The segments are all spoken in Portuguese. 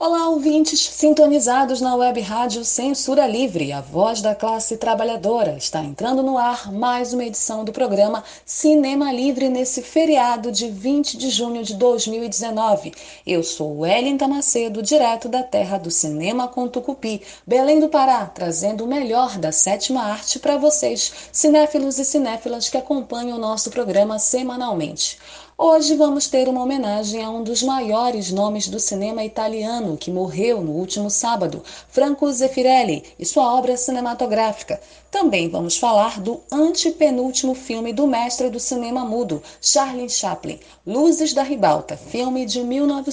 Olá, ouvintes sintonizados na web rádio Censura Livre, a voz da classe trabalhadora. Está entrando no ar mais uma edição do programa Cinema Livre nesse feriado de 20 de junho de 2019. Eu sou Wellington Macedo, direto da terra do cinema com Tucupi, Belém do Pará, trazendo o melhor da sétima arte para vocês, cinéfilos e cinéfilas que acompanham o nosso programa semanalmente. Hoje vamos ter uma homenagem a um dos maiores nomes do cinema italiano que morreu no último sábado, Franco Zeffirelli, e sua obra cinematográfica. Também vamos falar do antepenúltimo filme do mestre do cinema mudo, Charlie Chaplin, Luzes da Ribalta, filme de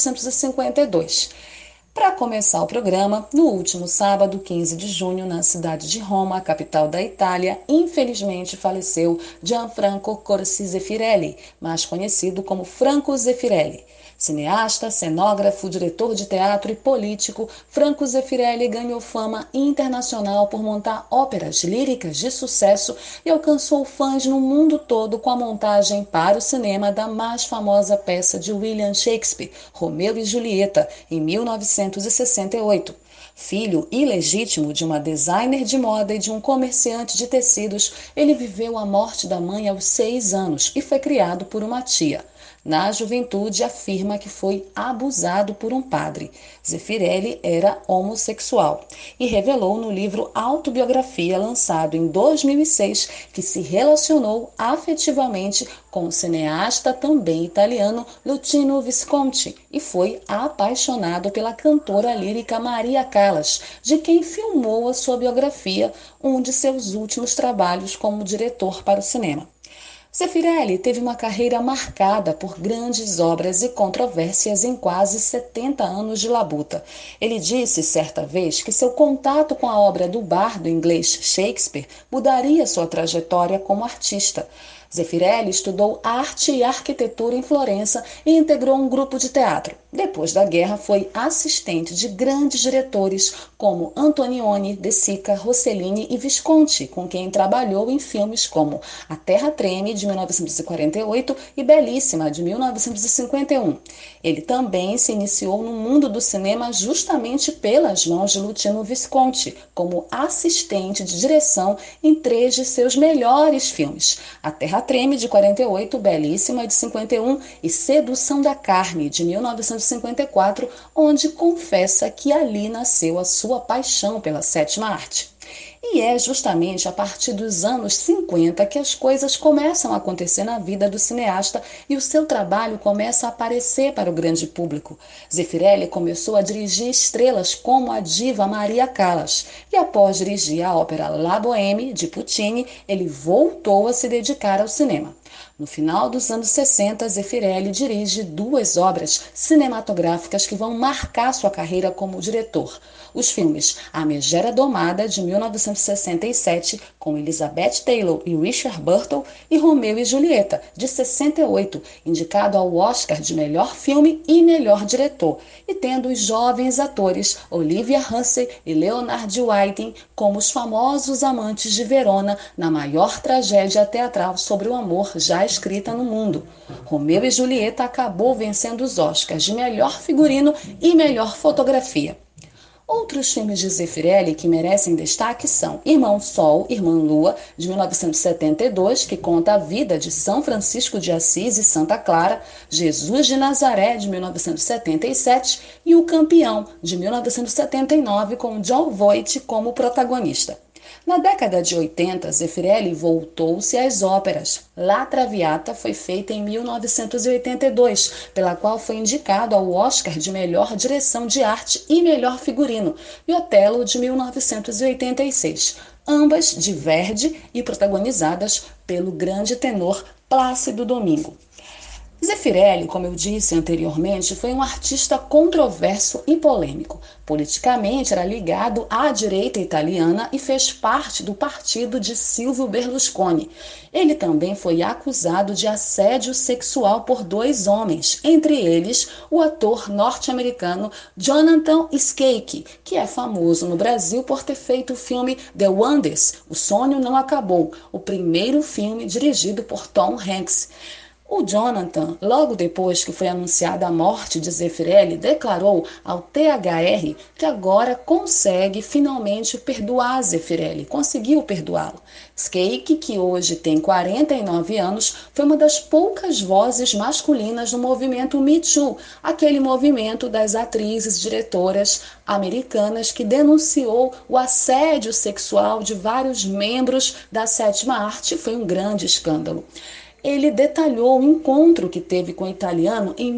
1952. Para começar o programa, no último sábado, 15 de junho, na cidade de Roma, capital da Itália, infelizmente faleceu Gianfranco Corsi Zeffirelli, mais conhecido como Franco Zeffirelli. Cineasta, cenógrafo, diretor de teatro e político, Franco Zeffirelli ganhou fama internacional por montar óperas líricas de sucesso e alcançou fãs no mundo todo com a montagem para o cinema da mais famosa peça de William Shakespeare, Romeu e Julieta, em 1968. Filho ilegítimo de uma designer de moda e de um comerciante de tecidos, ele viveu a morte da mãe aos 6 anos e foi criado por uma tia. Na juventude, afirma que foi abusado por um padre. Zeffirelli era homossexual e revelou no livro Autobiografia, lançado em 2006, que se relacionou afetivamente com o cineasta também italiano Luchino Visconti e foi apaixonado pela cantora lírica Maria Callas, de quem filmou a sua biografia, um de seus últimos trabalhos como diretor para o cinema. Zeffirelli teve uma carreira marcada por grandes obras e controvérsias em quase 70 anos de labuta. Ele disse certa vez que seu contato com a obra do bardo inglês Shakespeare mudaria sua trajetória como artista. Zeffirelli estudou arte e arquitetura em Florença e integrou um grupo de teatro. Depois da guerra, foi assistente de grandes diretores como Antonioni, De Sica, Rossellini e Visconti, com quem trabalhou em filmes como A Terra Treme, de 1948, e Belíssima, de 1951. Ele também se iniciou no mundo do cinema justamente pelas mãos de Luchino Visconti, como assistente de direção em 3 de seus melhores filmes: A Terra Treme, de 48, Belíssima, de 51 e Sedução da Carne, de 1954, onde confessa que ali nasceu a sua paixão pela sétima arte. E é justamente a partir dos anos 50 que as coisas começam a acontecer na vida do cineasta e o seu trabalho começa a aparecer para o grande público. Zeffirelli começou a dirigir estrelas como a diva Maria Callas e após dirigir a ópera La Bohème, de Puccini, ele voltou a se dedicar ao cinema. No final dos anos 60, Zeffirelli dirige 2 obras cinematográficas que vão marcar sua carreira como diretor. Os filmes A Megera Domada, de 1967, com Elizabeth Taylor e Richard Burton, e Romeu e Julieta, de 68, indicado ao Oscar de melhor filme e melhor diretor, e tendo os jovens atores Olivia Hussey e Leonard Whiting como os famosos amantes de Verona na maior tragédia teatral sobre o amor já escrita no mundo. Romeu e Julieta acabou vencendo os Oscars de melhor figurino e melhor fotografia. Outros filmes de Zeffirelli que merecem destaque são Irmão Sol, Irmã Lua, de 1972, que conta a vida de São Francisco de Assis e Santa Clara, Jesus de Nazaré, de 1977, e O Campeão, de 1979, com Jon Voight como protagonista. Na década de 80, Zeffirelli voltou-se às óperas. La Traviata foi feita em 1982, pela qual foi indicado ao Oscar de melhor direção de arte e melhor figurino, e Otelo, de 1986, ambas de Verdi e protagonizadas pelo grande tenor Plácido Domingo. Zeffirelli, como eu disse anteriormente, foi um artista controverso e polêmico. Politicamente, era ligado à direita italiana e fez parte do partido de Silvio Berlusconi. Ele também foi acusado de assédio sexual por 2 homens, entre eles o ator norte-americano Jonathan Schaech, que é famoso no Brasil por ter feito o filme The Wonders, O Sonho Não Acabou, o primeiro filme dirigido por Tom Hanks. O Jonathan, logo depois que foi anunciada a morte de Zeffirelli, declarou ao THR que agora consegue finalmente perdoar Zeffirelli, conseguiu perdoá-lo. Skeik, que hoje tem 49 anos, foi uma das poucas vozes masculinas no movimento Me Too, aquele movimento das atrizes, diretoras americanas que denunciou o assédio sexual de vários membros da sétima arte. Foi um grande escândalo. Ele detalhou o encontro que teve com o italiano em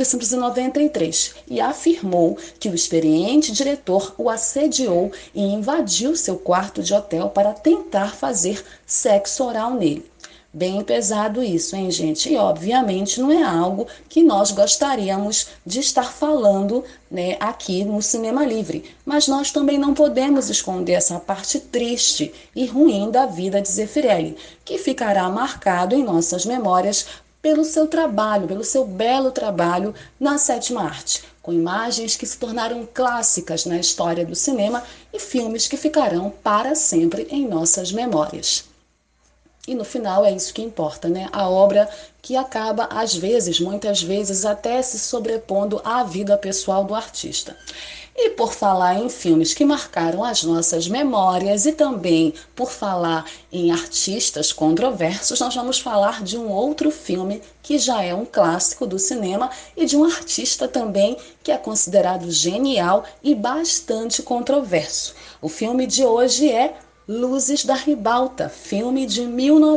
1993 e afirmou que o experiente diretor o assediou e invadiu seu quarto de hotel para tentar fazer sexo oral nele. Bem pesado isso, hein, gente? E obviamente não é algo que nós gostaríamos de estar falando, né, aqui no Cinema Livre. Mas nós também não podemos esconder essa parte triste e ruim da vida de Zeffirelli, que ficará marcado em nossas memórias pelo seu trabalho, pelo seu belo trabalho na sétima arte, com imagens que se tornaram clássicas na história do cinema e filmes que ficarão para sempre em nossas memórias. E no final é isso que importa, né? A obra que acaba, às vezes, muitas vezes, até se sobrepondo à vida pessoal do artista. E por falar em filmes que marcaram as nossas memórias e também por falar em artistas controversos, nós vamos falar de um outro filme que já é um clássico do cinema e de um artista também que é considerado genial e bastante controverso. O filme de hoje é Luzes da Ribalta, filme de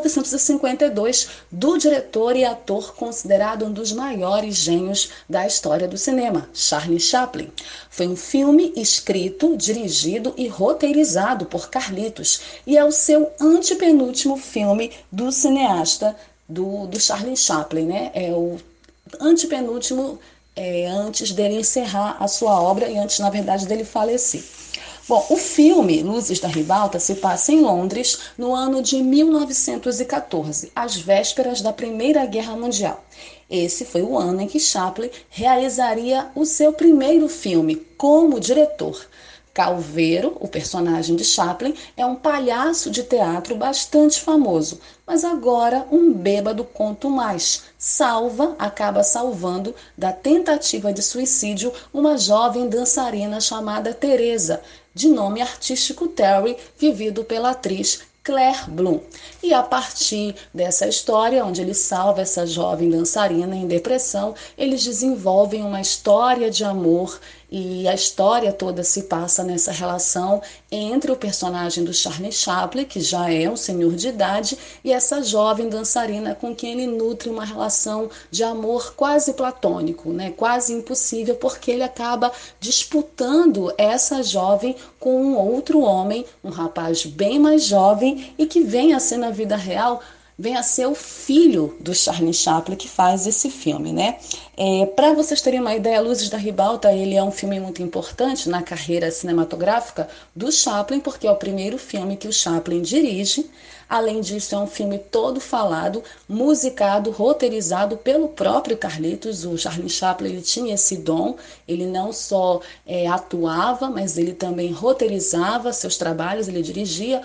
1952, do diretor e ator considerado um dos maiores gênios da história do cinema, Charlie Chaplin. Foi um filme escrito, dirigido e roteirizado por Carlitos e é o seu antepenúltimo filme do cineasta, do Charlie Chaplin, né? É o antepenúltimo, antes dele encerrar a sua obra e antes, na verdade, dele falecer. Bom, o filme Luzes da Ribalta se passa em Londres no ano de 1914, às vésperas da Primeira Guerra Mundial. Esse foi o ano em que Chaplin realizaria o seu primeiro filme como diretor. Calveiro, o personagem de Chaplin, é um palhaço de teatro bastante famoso, mas agora um bêbado quanto mais. Acaba salvando da tentativa de suicídio uma jovem dançarina chamada Teresa, de nome artístico Terry, vivido pela atriz Claire Bloom. E a partir dessa história, onde ele salva essa jovem dançarina em depressão, eles desenvolvem uma história de amor e a história toda se passa nessa relação entre o personagem do Charlie Chaplin, que já é um senhor de idade, e essa jovem dançarina com quem ele nutre uma relação de amor quase platônico, né? Quase impossível, porque ele acaba disputando essa jovem com um outro homem, um rapaz bem mais jovem e que vem a ser na vida real, vem a ser o filho do Charlie Chaplin que faz esse filme, né? Para vocês terem uma ideia, Luzes da Ribalta, ele é um filme muito importante na carreira cinematográfica do Chaplin, porque é o primeiro filme que o Chaplin dirige. Além disso, é um filme todo falado, musicado, roteirizado pelo próprio Carlitos. O Charlie Chaplin, ele tinha esse dom, ele não só atuava, mas ele também roteirizava seus trabalhos, ele dirigia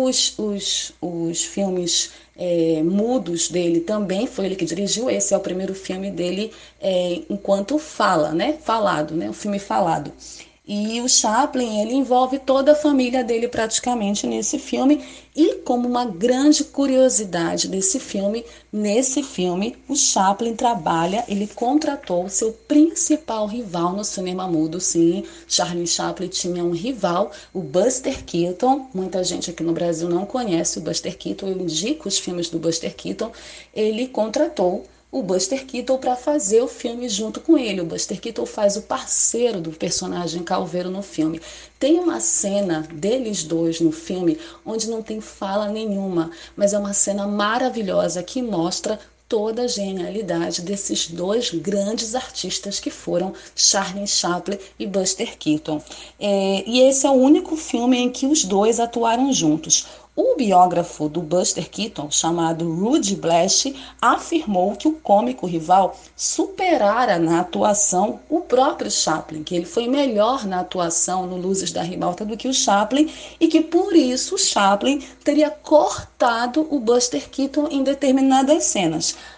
os filmes mudos dele também, foi ele que dirigiu. Esse é o primeiro filme dele enquanto fala, né? Falado, né? Um filme falado. E o Chaplin, ele envolve toda a família dele praticamente nesse filme. E como uma grande curiosidade desse filme, nesse filme, o Chaplin ele contratou seu principal rival no cinema mudo. Sim, Charlie Chaplin tinha um rival, o Buster Keaton. Muita gente aqui no Brasil não conhece o Buster Keaton, eu indico os filmes do Buster Keaton. Ele contratou o Buster Keaton para fazer o filme junto com ele. O Buster Keaton faz o parceiro do personagem Calveiro no filme. Tem uma cena deles dois no filme onde não tem fala nenhuma, mas é uma cena maravilhosa que mostra toda a genialidade desses dois grandes artistas que foram Charlie Chaplin e Buster Keaton. E esse é o único filme em que os dois atuaram juntos. O biógrafo do Buster Keaton, chamado Rudy Blash, afirmou que o cômico rival superara na atuação o próprio Chaplin, que ele foi melhor na atuação no Luzes da Ribalta do que o Chaplin e que por isso o Chaplin teria cortado o Buster Keaton em determinadas cenas.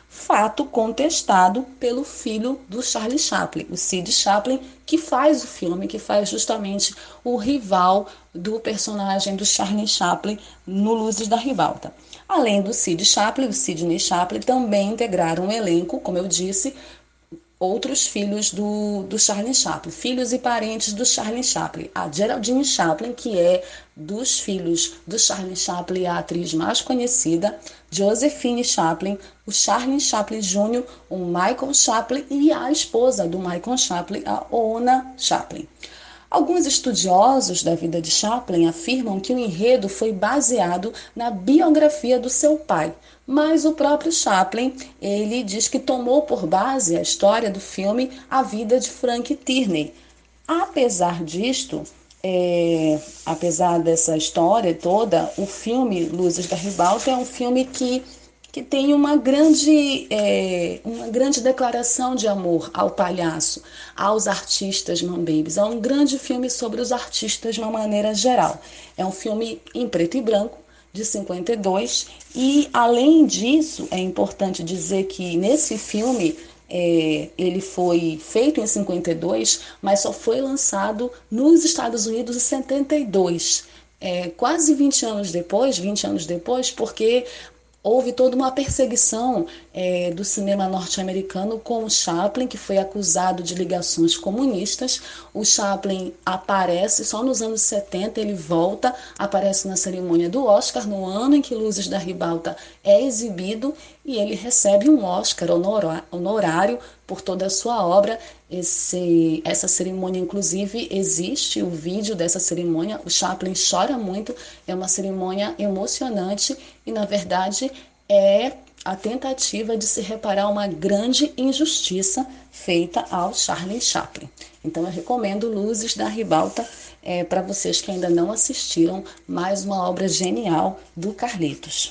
fato contestado pelo filho do Charlie Chaplin, o Sid Chaplin, que faz o filme, que faz justamente o rival do personagem do Charlie Chaplin no Luzes da Ribalta. Além do Sid Chaplin, o Sidney Chaplin também integraram o elenco, como eu disse, outros filhos do Charlie Chaplin, filhos e parentes do Charlie Chaplin. A Geraldine Chaplin, que é dos filhos do Charlie Chaplin, a atriz mais conhecida, Josephine Chaplin, o Charlie Chaplin Jr., o Michael Chaplin e a esposa do Michael Chaplin, a Oona Chaplin. Alguns estudiosos da vida de Chaplin afirmam que o enredo foi baseado na biografia do seu pai, mas o próprio Chaplin, ele diz que tomou por base a história do filme A Vida de Frank Tierney. Apesar disto, apesar dessa história toda, o filme Luzes da Ribalta é um filme que tem uma grande declaração de amor ao palhaço, aos artistas mambembes. É um grande filme sobre os artistas de uma maneira geral. É um filme em preto e branco, de 52, e além disso, é importante dizer que nesse filme ele foi feito em 52, mas só foi lançado nos Estados Unidos em 72. Quase 20 anos depois, porque houve toda uma perseguição do cinema norte-americano com o Chaplin, que foi acusado de ligações comunistas. O Chaplin aparece só nos anos 70, ele volta, aparece na cerimônia do Oscar, no ano em que Luzes da Ribalta é exibido, e ele recebe um Oscar honorário por toda a sua obra. Essa cerimônia, inclusive, existe o vídeo dessa cerimônia. O Chaplin chora muito, é uma cerimônia emocionante e, na verdade, é a tentativa de se reparar uma grande injustiça feita ao Charlie Chaplin. Então, eu recomendo Luzes da Ribalta para vocês que ainda não assistiram, mais uma obra genial do Carlitos.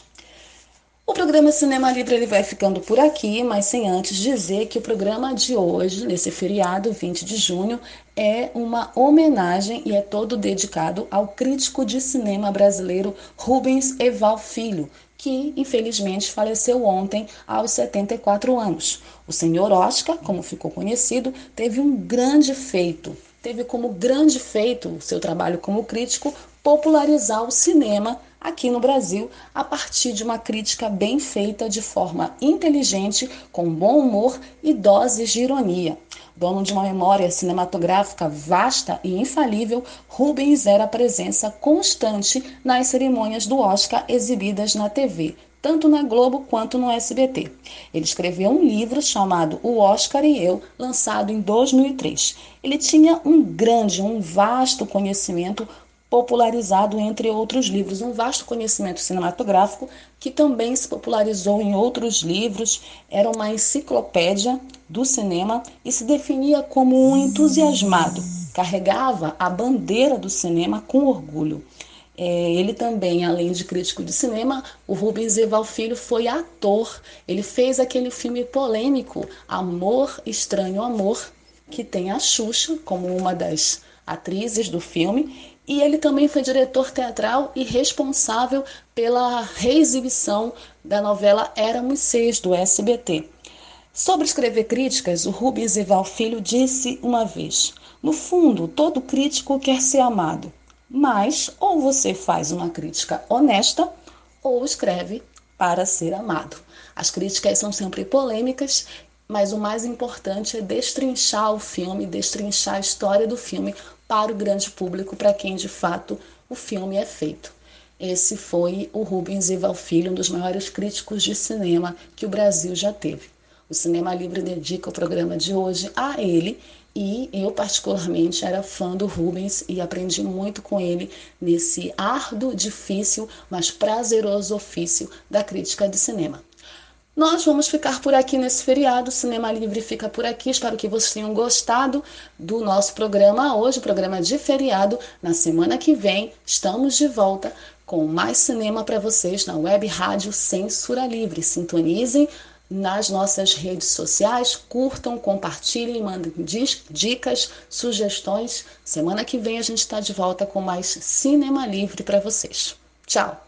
O programa Cinema Livre ele vai ficando por aqui, mas sem antes dizer que o programa de hoje, nesse feriado 20 de junho, é uma homenagem e é todo dedicado ao crítico de cinema brasileiro Rubens Eval Filho, que infelizmente faleceu ontem aos 74 anos. O senhor Oscar, como ficou conhecido, teve um grande feito. Teve como grande feito o seu trabalho como crítico popularizar o cinema aqui no Brasil a partir de uma crítica bem feita de forma inteligente, com bom humor e doses de ironia. Dono de uma memória cinematográfica vasta e infalível, Rubens era presença constante nas cerimônias do Oscar exibidas na TV, tanto na Globo quanto no SBT. Ele escreveu um livro chamado O Oscar e Eu, lançado em 2003. Ele tinha um vasto conhecimento popularizado entre outros livros, um vasto conhecimento cinematográfico que também se popularizou em outros livros. Era uma enciclopédia do cinema e se definia como um entusiasmado, carregava a bandeira do cinema com orgulho. Ele também, além de crítico de cinema, o Rubens Eval Filho foi ator. Ele fez aquele filme polêmico, Amor, Estranho Amor, que tem a Xuxa como uma das atrizes do filme, e ele também foi diretor teatral e responsável pela reexibição da novela Éramos Seis, do SBT. Sobre escrever críticas, o Rubens Eval Filho disse uma vez: no fundo, todo crítico quer ser amado, mas ou você faz uma crítica honesta ou escreve para ser amado. As críticas são sempre polêmicas, mas o mais importante é destrinchar o filme, destrinchar a história do filme para o grande público, para quem de fato o filme é feito. Esse foi o Rubens Eval Filho, um dos maiores críticos de cinema que o Brasil já teve. O Cinema Livre dedica o programa de hoje a ele, e eu particularmente era fã do Rubens e aprendi muito com ele nesse árduo, difícil, mas prazeroso ofício da crítica de cinema. Nós vamos ficar por aqui nesse feriado. O Cinema Livre fica por aqui. Espero que vocês tenham gostado do nosso programa hoje, programa de feriado. Na semana que vem, estamos de volta com mais cinema para vocês na Web Rádio Censura Livre. Sintonizem nas nossas redes sociais, curtam, compartilhem, mandem dicas, sugestões. Semana que vem a gente está de volta com mais Cinema Livre para vocês. Tchau!